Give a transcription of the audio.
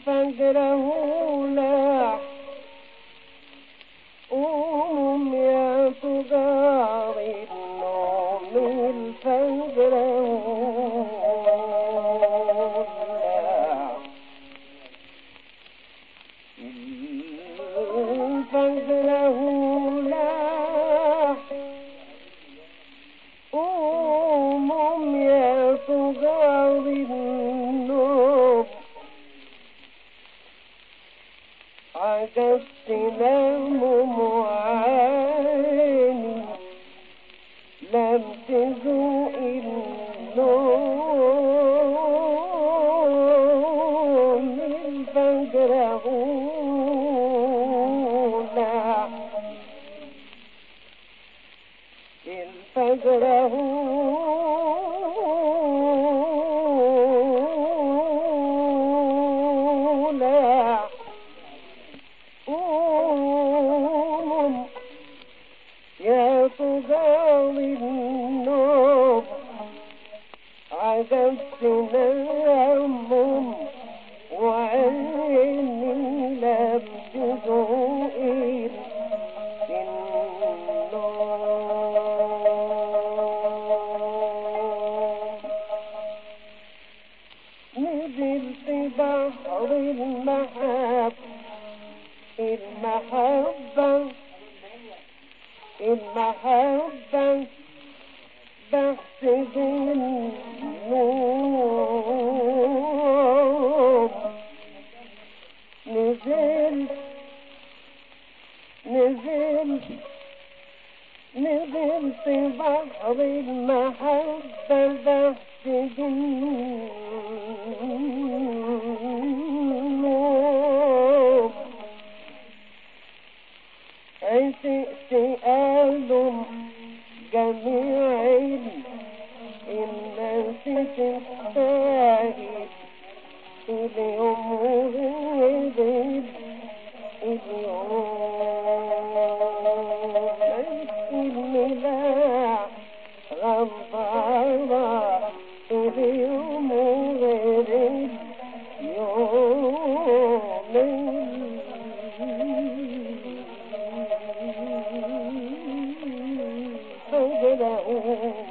فجره لاح قوم يا تجار النوم الفجر لاح فجره لاح قوم يا تجار النوم عجزت لم معاني لم تذوق النوم الفجر لاح الفجر لاح قوم يا تجار النوم عجزت نوم وعيني لم تذوق النوم نزلت بحر المحبة بحسب النوم نزلت بحر المحبة بحسب النوم عشقت آل جميع الناس تستاهل اليوم غير اليوم الملاح غمضة اليوم غير اليوم